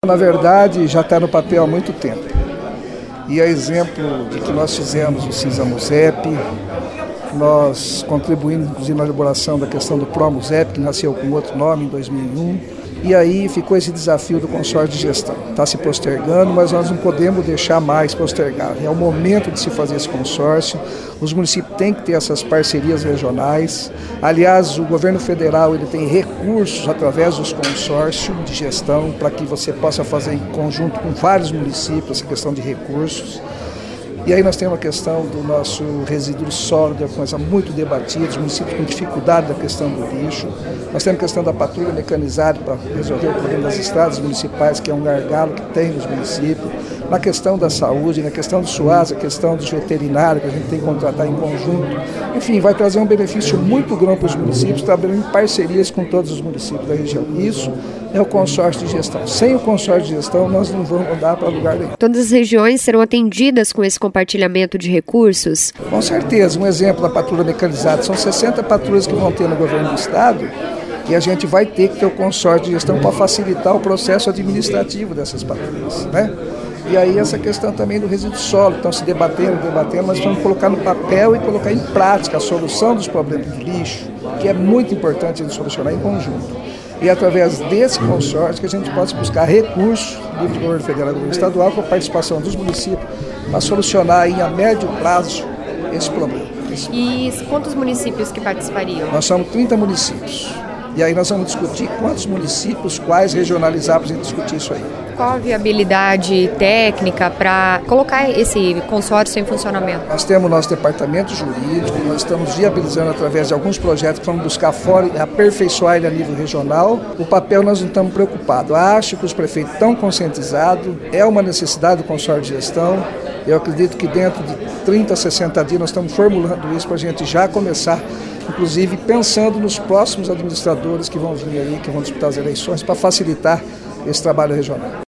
Na verdade, já está no papel há muito tempo. E a exemplo de que nós fizemos o CISA-MUSEP, nós contribuímos inclusive na elaboração da questão do PRO-MUSEP, que nasceu com outro nome em 2001. E aí ficou esse desafio do consórcio de gestão. Está se postergando, mas nós não podemos deixar mais postergar. É o momento de se fazer esse consórcio. Os municípios têm que ter essas parcerias regionais. Aliás, o governo federal ele tem recursos através dos consórcios de gestão para que você possa fazer em conjunto com vários municípios essa questão de recursos. E aí nós temos a questão do nosso resíduo sólido, uma coisa muito debatida, os municípios com dificuldade da questão do lixo. Nós temos a questão da patrulha mecanizada para resolver o problema das estradas municipais, que é um gargalo que tem nos municípios. Na questão da saúde, na questão do SUAS, a questão dos veterinários, que a gente tem que contratar em conjunto. Enfim, vai trazer um benefício muito grande para os municípios, trabalhando em parcerias com todos os municípios da região. Isso é o consórcio de gestão. Sem o consórcio de gestão, nós não vamos andar para lugar nenhum. Todas as regiões serão atendidas com esse compartilhamento de recursos? Com certeza. Um exemplo da patrulha mecanizada. São 60 patrulhas que vão ter no governo do estado e a gente vai ter que ter o consórcio de gestão para facilitar o processo administrativo dessas patrulhas, né? E aí essa questão também do resíduo sólido, estão se debatendo, mas vamos colocar no papel e colocar em prática a solução dos problemas do lixo, que é muito importante a gente solucionar em conjunto. E através desse consórcio que a gente possa buscar recursos do governo federal e do governo estadual com a participação dos municípios para solucionar aí a médio prazo esse problema. E quantos municípios que participariam? Nós somos 30 municípios. E aí nós vamos discutir quantos municípios, quais regionalizar para a gente discutir isso aí. Qual a viabilidade técnica para colocar esse consórcio em funcionamento? Nós temos o nosso departamento jurídico, nós estamos viabilizando através de alguns projetos que vamos buscar fora e aperfeiçoar ele a nível regional. O papel nós não estamos preocupados. Acho que os prefeitos estão conscientizados, é uma necessidade do consórcio de gestão. Eu acredito que dentro de 30 a 60 dias nós estamos formulando isso para a gente já começar, inclusive pensando nos próximos administradores que vão vir aí, que vão disputar as eleições, para facilitar esse trabalho regional.